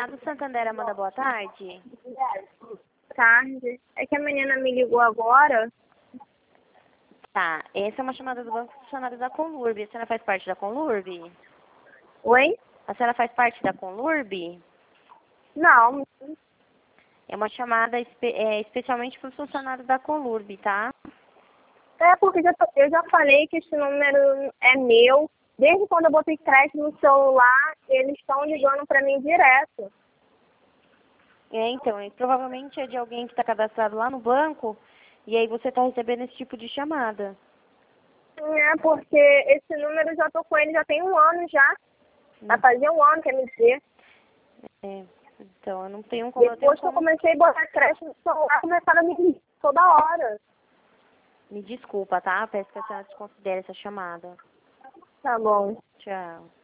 Reinaldo Santander, Amanda, boa tarde. Tarde. É que a menina me ligou agora. Tá, essa é uma chamada do Banco Funcionário da Conlurb. A senhora faz parte da Conlurb? Oi? A senhora faz parte da Conlurb? Não. É uma chamada especialmente para os funcionários da Conlurb, tá? É porque eu já falei que esse número é meu. Desde quando eu botei crédito no celular, eles estão ligando para mim direto. Então, provavelmente é de alguém que está cadastrado lá no banco e aí você está recebendo esse tipo de chamada. É porque esse número eu já tô com ele já tem um ano já. Vai fazer um ano, quer me dizer. Então, eu não tenho como... Depois que eu comecei a botar crédito no celular, começaram a me ligar toda hora. Me desculpa, tá? Peço que a senhora desconsidere essa chamada. Tá bom. Tchau.